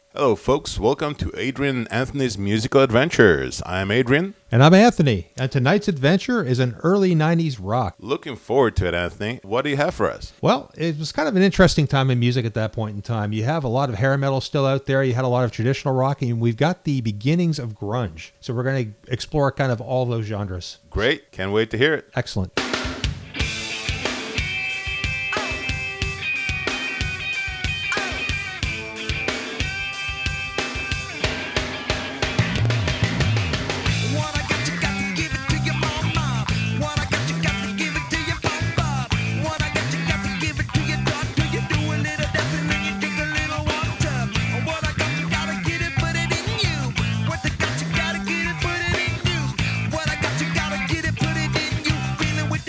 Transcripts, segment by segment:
Hello, folks. Welcome to Adrian and Anthony's Musical Adventures. I'm Adrian. And I'm Anthony, and tonight's adventure is an early 90s rock. Looking forward to it, Anthony. What do you have for us? Well, it was kind of an interesting time in music at that point in time. You have a lot of hair metal still out there, you had a lot of traditional rock, and we've got the beginnings of grunge. So we're going to explore kind of all those genres. Great. Can't wait to hear it. Excellent. What I got, you gotta get it, put it in you. Feeling with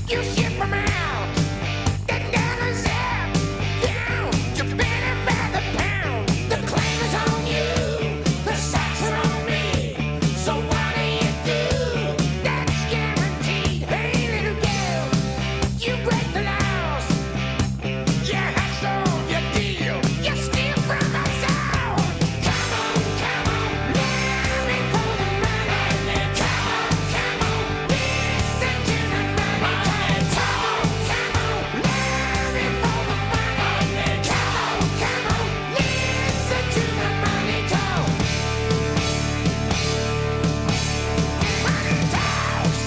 You ship 'em out. The dollars up. Down. You better by the pound. The claim is on you. The socks are on me. So what do you do? That's guaranteed. Hey, little girl, you break the laws. You hustle, you deal, you steal from us all. Come on, living for the money. Come on, listen to the money. Come on, living for the money. Come on, listen to the money talk. Money talks.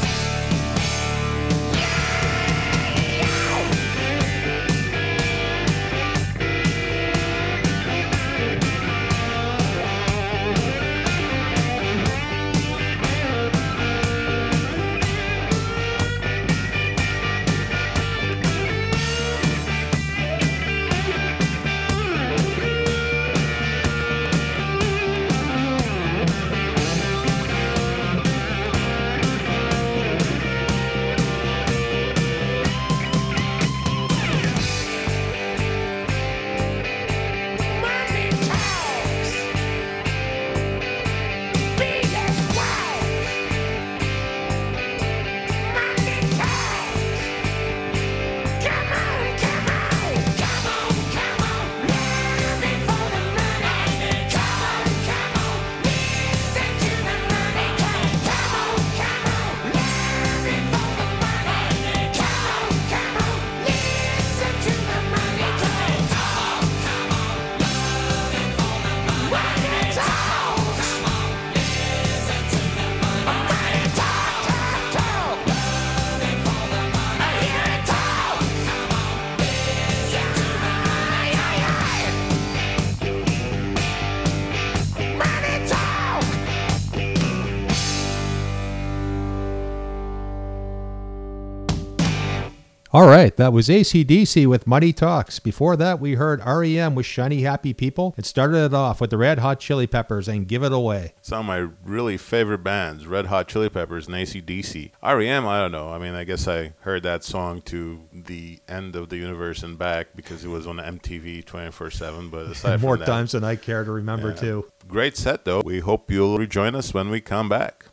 Money talks. Be less wise. Money talks. Come on, living for the money. Come on, listen to the money talk. Come on, living for the money. Come on, listen to the money talk. Money talks. Money talk, talk. I hear it talk. Money talk. All right, that was AC/DC with Money Talks. Before that, we heard REM with Shiny Happy People. It started it off with the Red Hot Chili Peppers and Give It Away. Some of my really favorite bands, Red Hot Chili Peppers and AC/DC. REM, I don't know. I mean, I guess I heard that song to the end of the universe and back because it was on MTV 24/7. But aside More from that, times than I care to remember, yeah. too. Great set, though. We hope you'll rejoin us when we come back.